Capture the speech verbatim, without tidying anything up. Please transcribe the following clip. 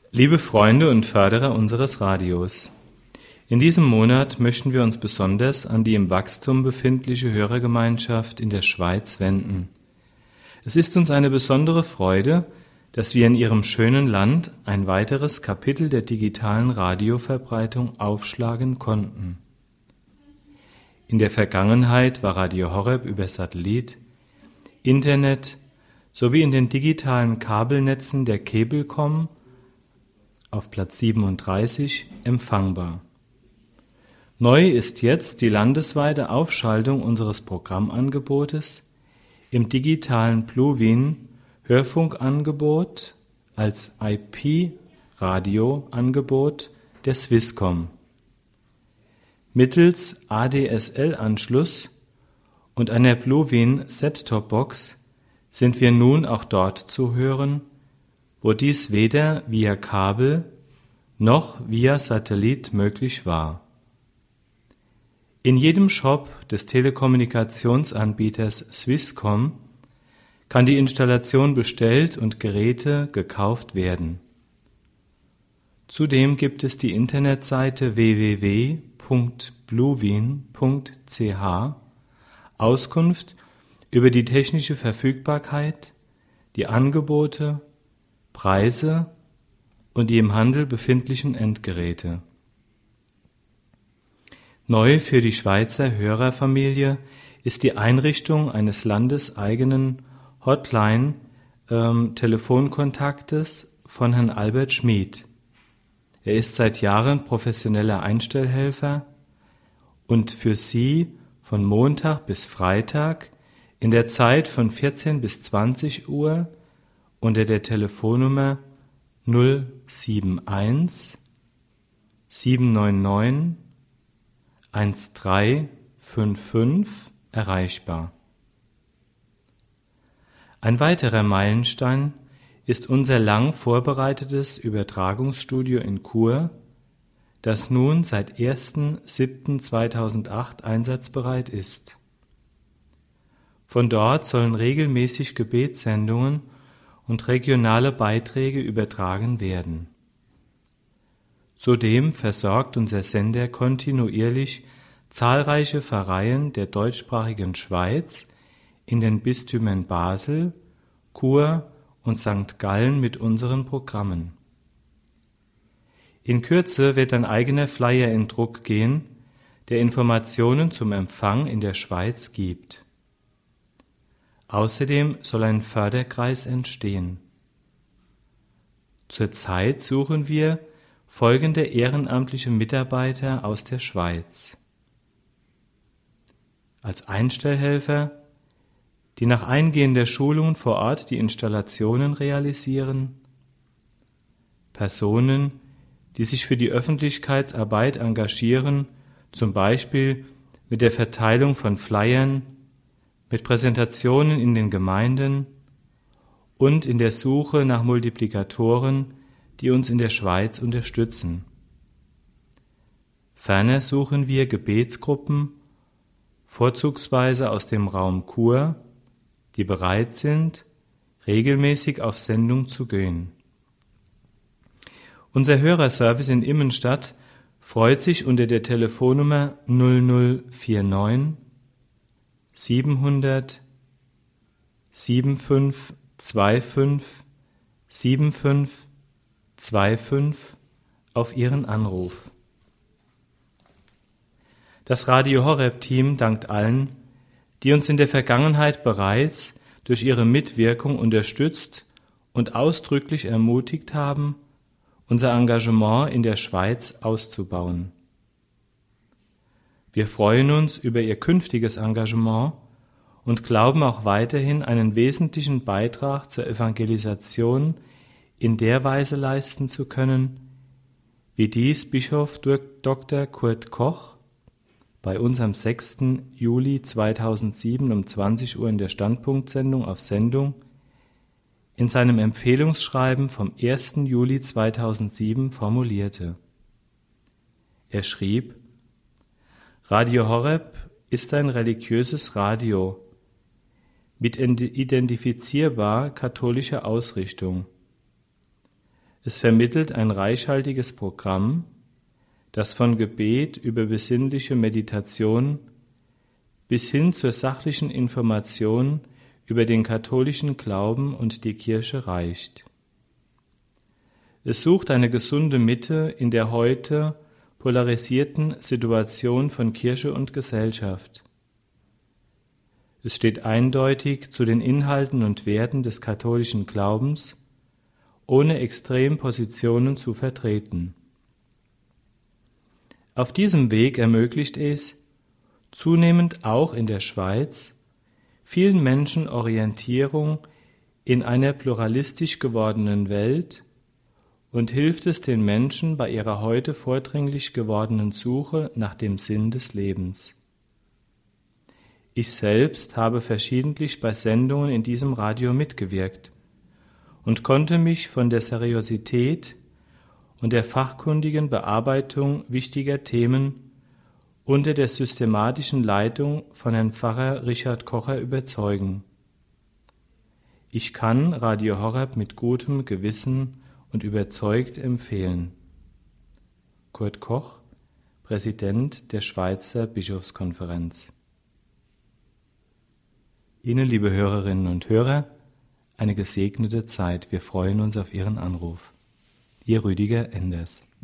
Liebe Freunde und Förderer unseres Radios, in diesem Monat möchten wir uns besonders an die im Wachstum befindliche Hörergemeinschaft in der Schweiz wenden. Es ist uns eine besondere Freude, dass wir in ihrem schönen Land ein weiteres Kapitel der digitalen Radioverbreitung aufschlagen konnten. In der Vergangenheit war Radio Horeb über Satellit, Internet sowie in den digitalen Kabelnetzen der Cablecom auf Platz siebenunddreißig empfangbar. Neu ist jetzt die landesweite Aufschaltung unseres Programmangebotes im digitalen Bluewin Hörfunkangebot als I P-Radio-Angebot der Swisscom. Mittels A D S L-Anschluss und einer Bluewin Set-Top-Box sind wir nun auch dort zu hören, wo dies weder via Kabel noch via Satellit möglich war. In jedem Shop des Telekommunikationsanbieters Swisscom kann die Installation bestellt und Geräte gekauft werden. Zudem gibt es die Internetseite w w w punkt bluewin punkt c h, Auskunft über die technische Verfügbarkeit, die Angebote, Preise und die im Handel befindlichen Endgeräte. Neu für die Schweizer Hörerfamilie ist die Einrichtung eines landeseigenen Hotline-Telefonkontaktes von Herrn Albert Schmid. Er ist seit Jahren professioneller Einstellhelfer und für Sie von Montag bis Freitag in der Zeit von vierzehn bis zwanzig Uhr unter der Telefonnummer null sieben eins sieben neun neun eins drei fünf fünf erreichbar. Ein weiterer Meilenstein ist unser lang vorbereitetes Übertragungsstudio in Chur, das nun seit ersten siebten zweitausendacht einsatzbereit ist. Von dort sollen regelmäßig Gebetssendungen und regionale Beiträge übertragen werden. Zudem versorgt unser Sender kontinuierlich zahlreiche Pfarreien der deutschsprachigen Schweiz in den Bistümern Basel, Chur und Sankt Gallen mit unseren Programmen. In Kürze wird ein eigener Flyer in Druck gehen, der Informationen zum Empfang in der Schweiz gibt. Außerdem soll ein Förderkreis entstehen. Zurzeit suchen wir folgende ehrenamtliche Mitarbeiter aus der Schweiz. Als Einstellhelfer, die nach eingehender Schulung vor Ort die Installationen realisieren, Personen, die sich für die Öffentlichkeitsarbeit engagieren, zum Beispiel mit der Verteilung von Flyern, mit Präsentationen in den Gemeinden und in der Suche nach Multiplikatoren, die uns in der Schweiz unterstützen. Ferner suchen wir Gebetsgruppen, vorzugsweise aus dem Raum Chur, die bereit sind, regelmäßig auf Sendung zu gehen. Unser Hörerservice in Immenstadt freut sich unter der Telefonnummer null null vier neun siebenhundert fünfundsiebzig fünfundzwanzig fünfundsiebzig fünfundzweißig auf Ihren Anruf. Das Radio Horeb-Team dankt allen, die uns in der Vergangenheit bereits durch ihre Mitwirkung unterstützt und ausdrücklich ermutigt haben, unser Engagement in der Schweiz auszubauen. Wir freuen uns über Ihr künftiges Engagement und glauben auch weiterhin einen wesentlichen Beitrag zur Evangelisation in der Weise leisten zu können, wie dies Bischof Doktor Kurt Koch bei uns am sechsten Juli zweitausendsieben um zwanzig Uhr in der Standpunktsendung auf Sendung in seinem Empfehlungsschreiben vom ersten Juli zweitausendsieben formulierte. Er schrieb: Radio Horeb ist ein religiöses Radio mit identifizierbar katholischer Ausrichtung. Es vermittelt ein reichhaltiges Programm, das von Gebet über besinnliche Meditation bis hin zur sachlichen Information über den katholischen Glauben und die Kirche reicht. Es sucht eine gesunde Mitte in der heute polarisierten Situation von Kirche und Gesellschaft. Es steht eindeutig zu den Inhalten und Werten des katholischen Glaubens, ohne Extrempositionen zu vertreten. Auf diesem Weg ermöglicht es, zunehmend auch in der Schweiz, vielen Menschen Orientierung in einer pluralistisch gewordenen Welt und hilft es den Menschen bei ihrer heute vordringlich gewordenen Suche nach dem Sinn des Lebens. Ich selbst habe verschiedentlich bei Sendungen in diesem Radio mitgewirkt und konnte mich von der Seriosität und der fachkundigen Bearbeitung wichtiger Themen unter der systematischen Leitung von Herrn Pfarrer Richard Kocher überzeugen. Ich kann Radio Horeb mit gutem Gewissen und überzeugt empfehlen. Kurt Koch, Präsident der Schweizer Bischofskonferenz. Ihnen, liebe Hörerinnen und Hörer, eine gesegnete Zeit. Wir freuen uns auf Ihren Anruf. Ihr Rüdiger Enders.